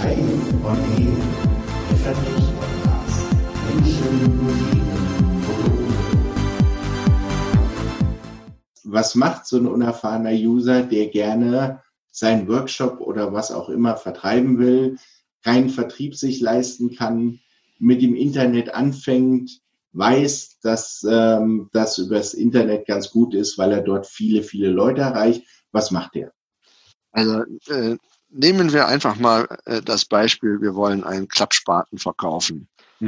Hi.de, der Vertriebspodcast. Menschen, Musik, Produkte. Was macht so ein unerfahrener User, der gerne seinen Workshop oder was auch immer vertreiben will, keinen Vertrieb sich leisten kann, mit dem Internet anfängt, weiß, dass das übers Internet ganz gut ist, weil er dort viele, viele Leute erreicht. Was macht er? Also nehmen wir einfach mal das Beispiel, wir wollen einen Klappspaten verkaufen.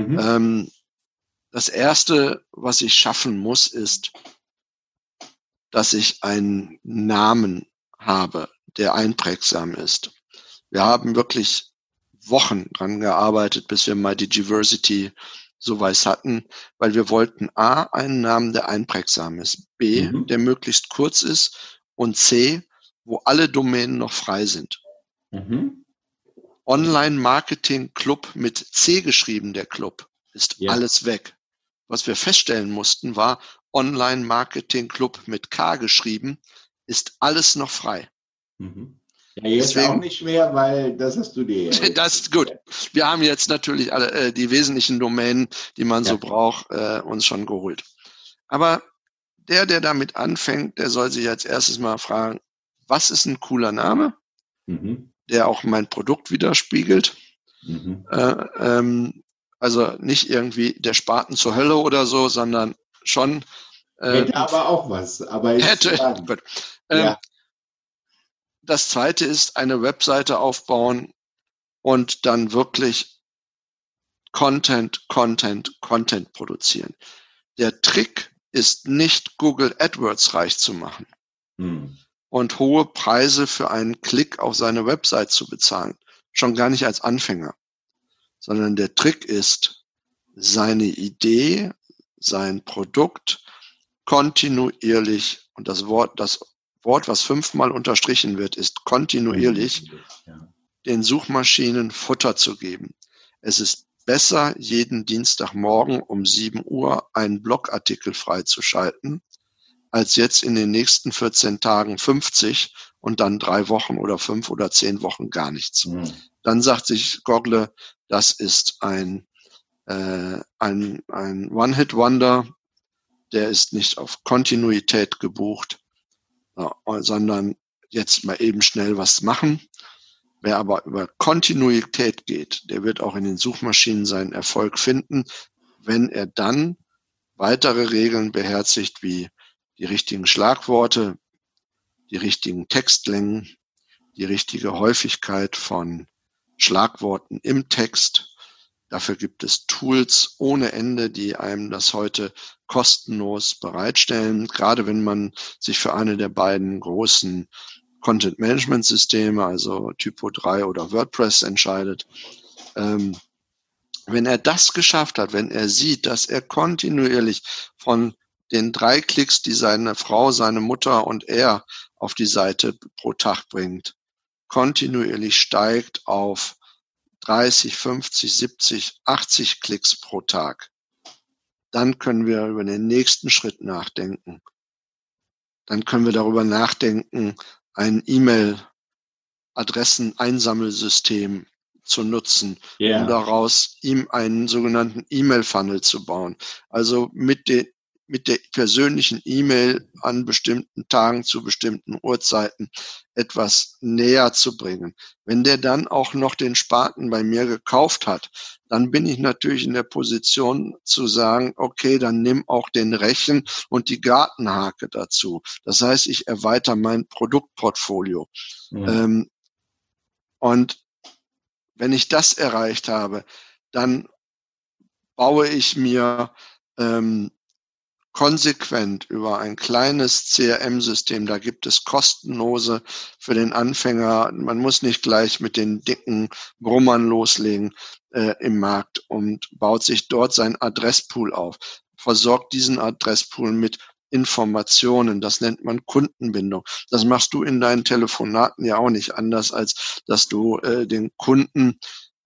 Das Erste, was ich schaffen muss, ist, dass ich einen Namen habe, der einprägsam ist. Wir haben wirklich Wochen dran gearbeitet, bis wir mal die Diversity so weit hatten, weil wir wollten A, einen Namen, der einprägsam ist, B, der möglichst kurz ist und C, wo alle Domänen noch frei sind. Online-Marketing-Club mit C geschrieben, der Club, ist alles weg. Was wir feststellen mussten, war Online-Marketing-Club mit K geschrieben, ist alles noch frei. Ja, jetzt deswegen, auch nicht schwer, weil das hast du dir. Das ist gut. Wir haben jetzt natürlich alle die wesentlichen Domänen, die man so braucht, uns schon geholt. Aber der damit anfängt, der soll sich als erstes mal fragen, was ist ein cooler Name, der auch mein Produkt widerspiegelt. Also nicht irgendwie der Spaten zur Hölle oder so, sondern schon. Hätte aber auch was. Aber hätte. Gut. Das Zweite ist, eine Webseite aufbauen und dann wirklich Content produzieren. Der Trick ist nicht, Google AdWords reich zu machen und hohe Preise für einen Klick auf seine Website zu bezahlen. Schon gar nicht als Anfänger. Sondern der Trick ist, seine Idee, sein Produkt kontinuierlich, und das Wort, was 5-mal unterstrichen wird, ist kontinuierlich, den Suchmaschinen Futter zu geben. Es ist besser, jeden Dienstagmorgen um 7 Uhr einen Blogartikel freizuschalten, als jetzt in den nächsten 14 Tagen 50 und dann 3 Wochen oder 5 oder 10 Wochen gar nichts. Dann sagt sich Google, das ist ein One-Hit-Wonder, der ist nicht auf Kontinuität gebucht, sondern jetzt mal eben schnell was machen. Wer aber über Kontinuität geht, der wird auch in den Suchmaschinen seinen Erfolg finden, wenn er dann weitere Regeln beherzigt, wie die richtigen Schlagworte, die richtigen Textlängen, die richtige Häufigkeit von Schlagworten im Text. Dafür gibt es Tools ohne Ende, die einem das heute kostenlos bereitstellen. Gerade wenn man sich für eine der beiden großen Content-Management-Systeme, also Typo 3 oder WordPress entscheidet. Wenn er das geschafft hat, wenn er sieht, dass er kontinuierlich von den 3 Klicks, die seine Frau, seine Mutter und er auf die Seite pro Tag bringt, kontinuierlich steigt auf 30, 50, 70, 80 Klicks pro Tag, dann können wir über den nächsten Schritt nachdenken. Dann können wir darüber nachdenken, ein E-Mail-Adressen-Einsammelsystem zu nutzen, um daraus ihm einen sogenannten E-Mail-Funnel zu bauen. Also mit der persönlichen E-Mail an bestimmten Tagen zu bestimmten Uhrzeiten etwas näher zu bringen. Wenn der dann auch noch den Spaten bei mir gekauft hat, dann bin ich natürlich in der Position zu sagen, okay, dann nimm auch den Rechen und die Gartenhake dazu. Das heißt, ich erweitere mein Produktportfolio. Und wenn ich das erreicht habe, dann baue ich mir konsequent über ein kleines CRM-System, da gibt es kostenlose für den Anfänger, man muss nicht gleich mit den dicken Brummern loslegen im Markt und baut sich dort sein Adresspool auf, versorgt diesen Adresspool mit Informationen, das nennt man Kundenbindung. Das machst du in deinen Telefonaten ja auch nicht anders, als dass du den Kunden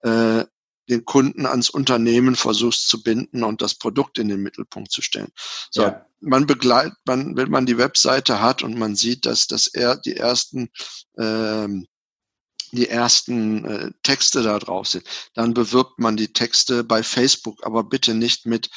ans Unternehmen versuchst zu binden und das Produkt in den Mittelpunkt zu stellen. So, wenn man die Webseite hat und man sieht, dass die ersten die ersten Texte da drauf sind. Dann bewirbt man die Texte bei Facebook, aber bitte nicht mit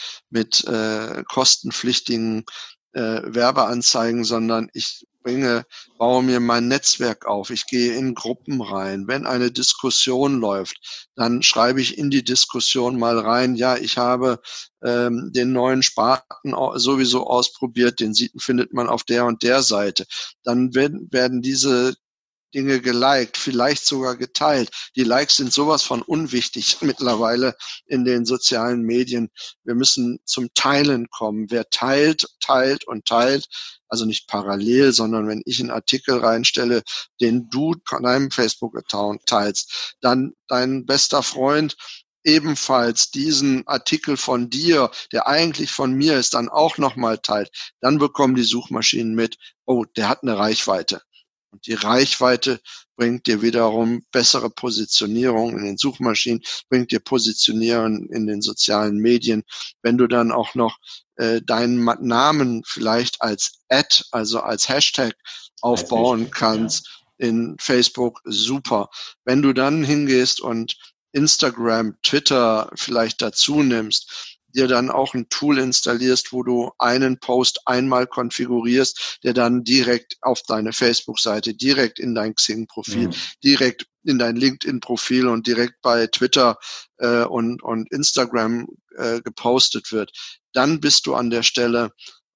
kostenpflichtigen Werbeanzeigen, sondern ich baue mir mein Netzwerk auf. Ich gehe in Gruppen rein. Wenn eine Diskussion läuft, dann schreibe ich in die Diskussion mal rein, ja, ich habe den neuen Spaten sowieso ausprobiert, den findet man auf der und der Seite. Dann werden diese Dinge geliked, vielleicht sogar geteilt. Die Likes sind sowas von unwichtig mittlerweile in den sozialen Medien. Wir müssen zum Teilen kommen. Wer teilt, teilt und teilt, also nicht parallel, sondern wenn ich einen Artikel reinstelle, den du an deinem Facebook-Account teilst, dann dein bester Freund ebenfalls diesen Artikel von dir, der eigentlich von mir ist, dann auch nochmal teilt, dann bekommen die Suchmaschinen mit, oh, der hat eine Reichweite. Und die Reichweite bringt dir wiederum bessere Positionierung in den Suchmaschinen, bringt dir Positionierung in den sozialen Medien. Wenn du dann auch noch deinen Namen vielleicht als Ad, also als Hashtag aufbauen kannst in Facebook, super. Wenn du dann hingehst und Instagram, Twitter vielleicht dazu nimmst, dir dann auch ein Tool installierst, wo du einen Post einmal konfigurierst, der dann direkt auf deine Facebook-Seite, direkt in dein Xing-Profil, direkt in dein LinkedIn-Profil und direkt bei Twitter und Instagram gepostet wird, dann bist du an der Stelle,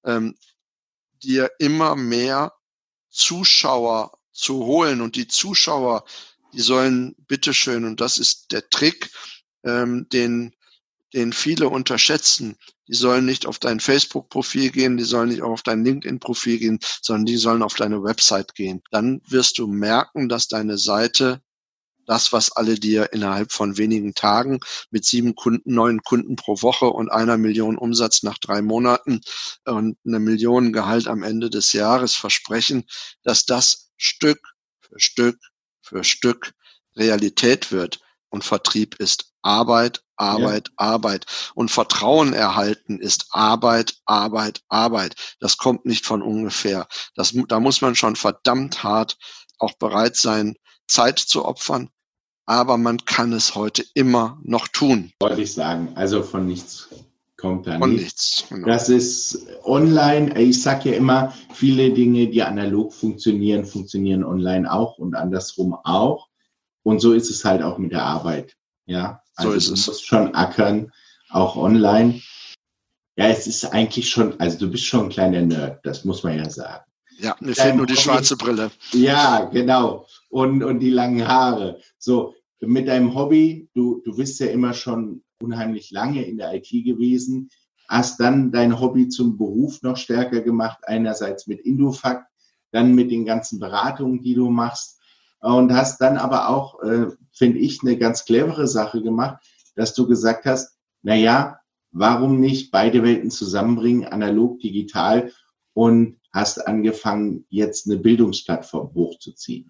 dir immer mehr Zuschauer zu holen. Und die Zuschauer, die sollen bitteschön, und das ist der Trick, den viele unterschätzen, die sollen nicht auf dein Facebook-Profil gehen, die sollen nicht auch auf dein LinkedIn-Profil gehen, sondern die sollen auf deine Website gehen. Dann wirst du merken, dass deine Seite das, was alle dir innerhalb von wenigen Tagen mit 9 Kunden pro Woche und 1 Million Umsatz nach 3 Monaten und 1 Million Gehalt am Ende des Jahres versprechen, dass das Stück für Stück für Stück Realität wird. Und Vertrieb ist Arbeit, Arbeit, Arbeit. Und Vertrauen erhalten ist Arbeit, Arbeit, Arbeit. Das kommt nicht von ungefähr. Da muss man schon verdammt hart auch bereit sein, Zeit zu opfern. Aber man kann es heute immer noch tun. Wollte ich sagen. Also von nichts kommt da Von nichts. nichts. Genau. Das ist online. Ich sage ja immer, viele Dinge, die analog funktionieren, funktionieren online auch und andersrum auch. Und so ist es halt auch mit der Arbeit. Ja, also so ist du es. musst schon ackern, auch online. Ja, es ist eigentlich schon, also du bist schon ein kleiner Nerd, das muss man ja sagen. Ja, mir fehlt nur die schwarze Brille. Ja, genau. Und die langen Haare. So, mit deinem Hobby, du bist ja immer schon unheimlich lange in der IT gewesen, hast dann dein Hobby zum Beruf noch stärker gemacht, einerseits mit Indofakt, dann mit den ganzen Beratungen, die du machst und hast dann aber auch, finde ich, eine ganz clevere Sache gemacht, dass du gesagt hast, naja, warum nicht beide Welten zusammenbringen, analog, digital, und hast angefangen, jetzt eine Bildungsplattform hochzuziehen.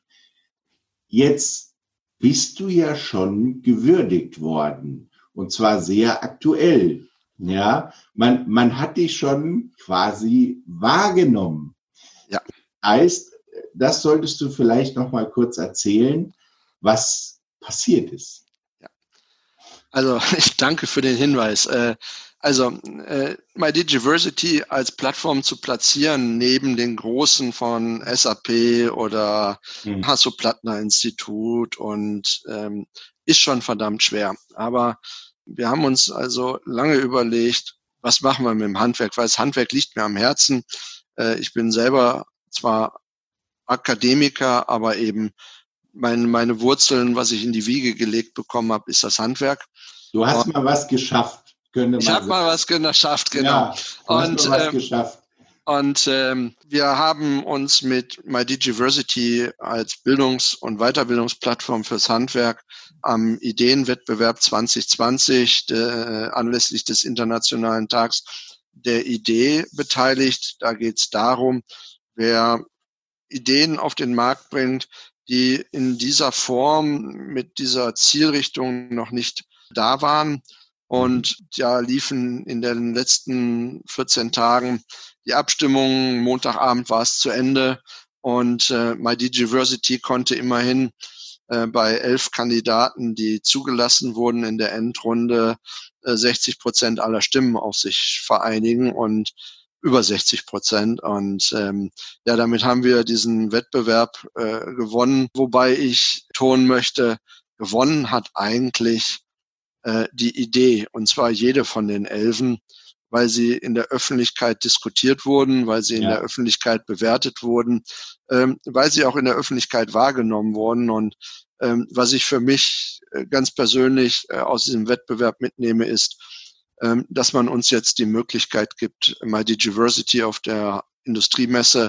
Jetzt bist du ja schon gewürdigt worden und zwar sehr aktuell. Ja, man hat dich schon quasi wahrgenommen. Ja. Heißt, das solltest du vielleicht noch mal kurz erzählen, was passiert ist. Ja. Also ich danke für den Hinweis. MyDigiversity als Plattform zu platzieren, neben den großen von SAP oder Hasso-Plattner-Institut und ist schon verdammt schwer. Aber wir haben uns also lange überlegt, was machen wir mit dem Handwerk, weil das Handwerk liegt mir am Herzen. Ich bin selber zwar Akademiker, aber eben meine Wurzeln, was ich in die Wiege gelegt bekommen habe, ist das Handwerk. Du hast mal was geschafft. Ich habe mal was geschafft, genau. Ja, du hast mal was geschafft. Und wir haben uns mit MyDigiversity als Bildungs- und Weiterbildungsplattform fürs Handwerk am Ideenwettbewerb 2020 anlässlich des Internationalen Tags der Idee beteiligt. Da geht es darum, wer Ideen auf den Markt bringt, die in dieser Form mit dieser Zielrichtung noch nicht da waren. Und ja, liefen in den letzten 14 Tagen die Abstimmungen. Montagabend war es zu Ende und MyDigiversity konnte immerhin bei 11 Kandidaten, die zugelassen wurden in der Endrunde, 60% aller Stimmen auf sich vereinigen und über 60%. Und ja, damit haben wir diesen Wettbewerb gewonnen, wobei ich betonen möchte, gewonnen hat eigentlich die Idee, und zwar jede von den 11, weil sie in der Öffentlichkeit diskutiert wurden, weil sie in der Öffentlichkeit bewertet wurden, weil sie auch in der Öffentlichkeit wahrgenommen wurden. Und was ich für mich ganz persönlich aus diesem Wettbewerb mitnehme, ist, dass man uns jetzt die Möglichkeit gibt, MyDigiversity auf der Industriemesse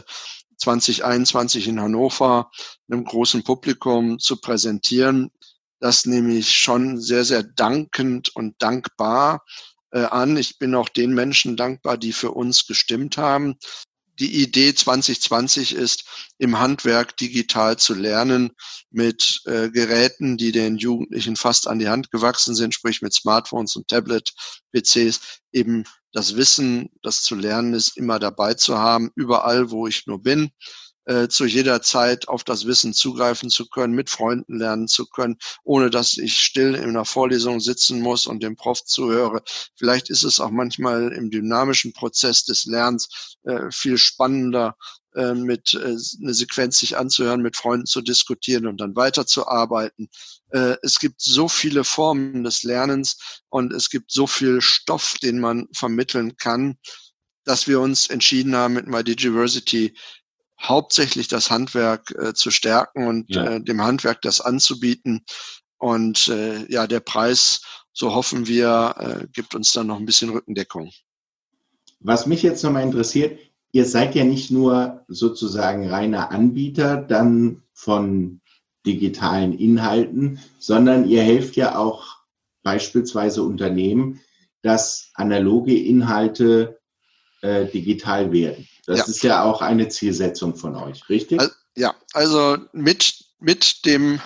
2021 in Hannover einem großen Publikum zu präsentieren. Das nehme ich schon sehr, sehr dankend und dankbar an. Ich bin auch den Menschen dankbar, die für uns gestimmt haben. Die Idee 2020 ist, im Handwerk digital zu lernen mit Geräten, die den Jugendlichen fast an die Hand gewachsen sind, sprich mit Smartphones und Tablet-PCs, eben das Wissen, das zu lernen ist, immer dabei zu haben, überall, wo ich nur bin, zu jeder Zeit auf das Wissen zugreifen zu können, mit Freunden lernen zu können, ohne dass ich still in einer Vorlesung sitzen muss und dem Prof zuhöre. Vielleicht ist es auch manchmal im dynamischen Prozess des Lernens viel spannender, eine Sequenz sich anzuhören, mit Freunden zu diskutieren und dann weiterzuarbeiten. Es gibt so viele Formen des Lernens und es gibt so viel Stoff, den man vermitteln kann, dass wir uns entschieden haben, mit MyDigiversity hauptsächlich das Handwerk zu stärken und dem Handwerk das anzubieten. Und ja, der Preis, so hoffen wir, gibt uns dann noch ein bisschen Rückendeckung. Was mich jetzt nochmal interessiert, ihr seid ja nicht nur sozusagen reiner Anbieter dann von digitalen Inhalten, sondern ihr helft ja auch beispielsweise Unternehmen, dass analoge Inhalte digital werden. Das ist ja auch eine Zielsetzung von euch, richtig? Also mit dem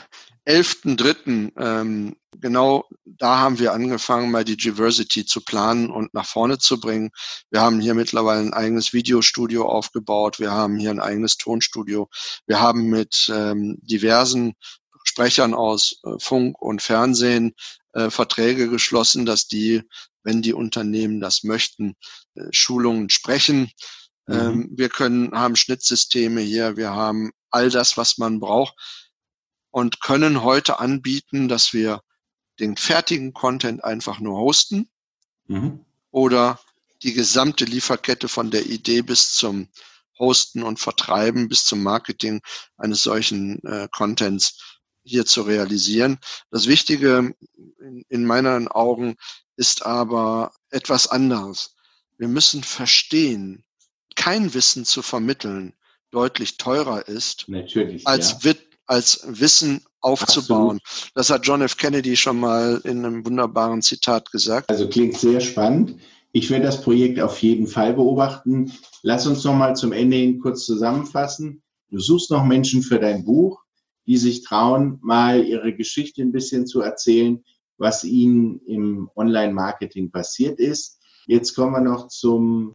11.3., genau da haben wir angefangen, MyDigiversity zu planen und nach vorne zu bringen. Wir haben hier mittlerweile ein eigenes Videostudio aufgebaut. Wir haben hier ein eigenes Tonstudio. Wir haben mit diversen Sprechern aus Funk und Fernsehen Verträge geschlossen, dass die, wenn die Unternehmen das möchten, Schulungen sprechen. Wir haben Schnittsysteme hier, wir haben all das, was man braucht und können heute anbieten, dass wir den fertigen Content einfach nur hosten oder die gesamte Lieferkette von der Idee bis zum Hosten und Vertreiben, bis zum Marketing eines solchen Contents hier zu realisieren. Das Wichtige in meinen Augen ist aber etwas anderes. Wir müssen verstehen, kein Wissen zu vermitteln deutlich teurer ist, als Wissen aufzubauen. Absolut. Das hat John F. Kennedy schon mal in einem wunderbaren Zitat gesagt. Also klingt sehr spannend. Ich werde das Projekt auf jeden Fall beobachten. Lass uns noch mal zum Ende hin kurz zusammenfassen. Du suchst noch Menschen für dein Buch, die sich trauen, mal ihre Geschichte ein bisschen zu erzählen, was ihnen im Online-Marketing passiert ist. Jetzt kommen wir noch zum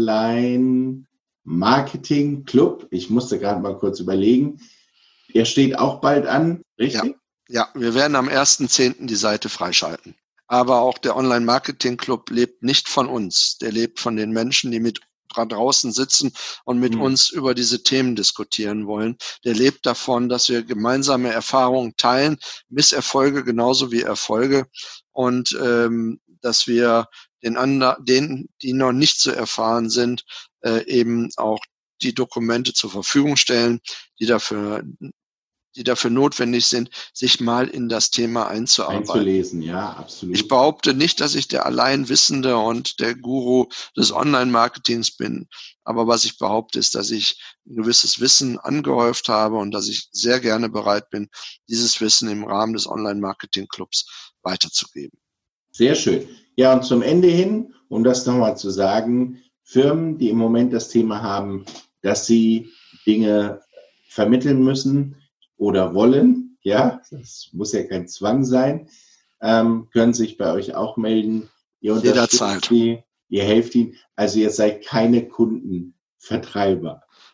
Online-Marketing-Club. Ich musste gerade mal kurz überlegen. Der steht auch bald an, richtig? Ja, wir werden am 1.10. die Seite freischalten. Aber auch der Online-Marketing-Club lebt nicht von uns. Der lebt von den Menschen, die mit draußen sitzen und mit uns über diese Themen diskutieren wollen. Der lebt davon, dass wir gemeinsame Erfahrungen teilen, Misserfolge genauso wie Erfolge, und dass wir denen, die noch nicht so erfahren sind, eben auch die Dokumente zur Verfügung stellen, die dafür notwendig sind, sich mal in das Thema einzuarbeiten. Einzulesen, ja, absolut. Ich behaupte nicht, dass ich der Alleinwissende und der Guru des Online-Marketings bin. Aber was ich behaupte, ist, dass ich ein gewisses Wissen angehäuft habe und dass ich sehr gerne bereit bin, dieses Wissen im Rahmen des Online-Marketing-Clubs weiterzugeben. Sehr schön. Ja, und zum Ende hin, um das nochmal zu sagen, Firmen, die im Moment das Thema haben, dass sie Dinge vermitteln müssen oder wollen, ja, das muss ja kein Zwang sein, können sich bei euch auch melden. Ihr unterstützt sie, ihr helft ihnen. Also ihr seid keine Kundenvertreiber.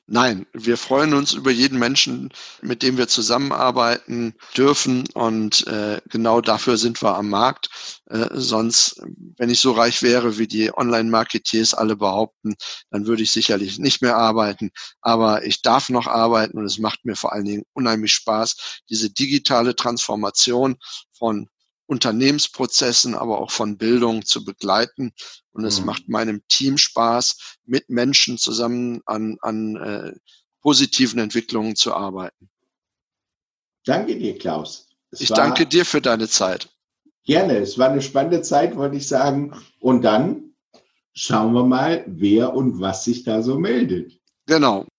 Nein, wir freuen uns über jeden Menschen, mit dem wir zusammenarbeiten dürfen und genau dafür sind wir am Markt. Sonst, wenn ich so reich wäre, wie die Online-Marketeers alle behaupten, dann würde ich sicherlich nicht mehr arbeiten. Aber ich darf noch arbeiten und es macht mir vor allen Dingen unheimlich Spaß, diese digitale Transformation von Unternehmensprozessen, aber auch von Bildung zu begleiten. Und es macht meinem Team Spaß, mit Menschen zusammen an positiven Entwicklungen zu arbeiten. Danke dir, Klaus. Ich danke dir für deine Zeit. Gerne. Es war eine spannende Zeit, wollte ich sagen. Und dann schauen wir mal, wer und was sich da so meldet. Genau.